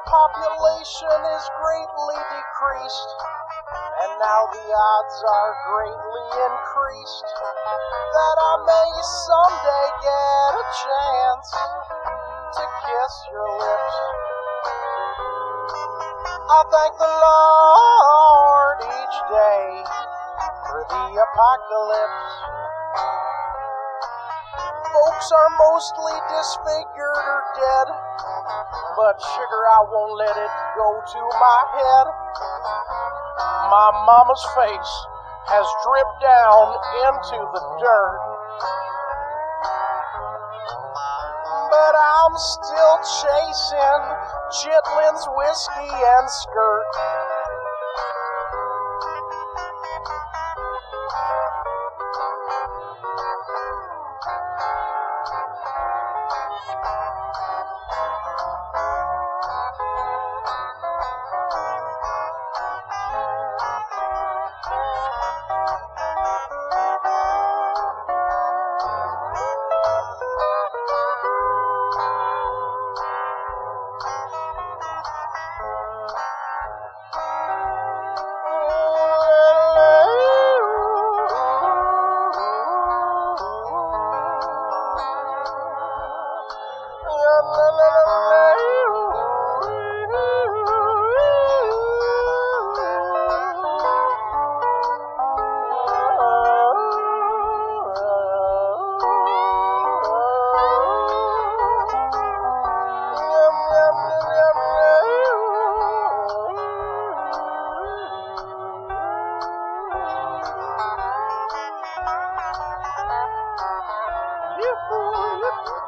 population is greatly decreased, and now the odds are greatly increased that I may someday get a chance to kiss your lips. I thank the Lord each day for the apocalypse. Folks are mostly disfigured or dead, but sugar, I won't let it go to my head. My mama's face has dripped down into the dirt, but I'm still chasing Chitlin's whiskey and skirt. Yep.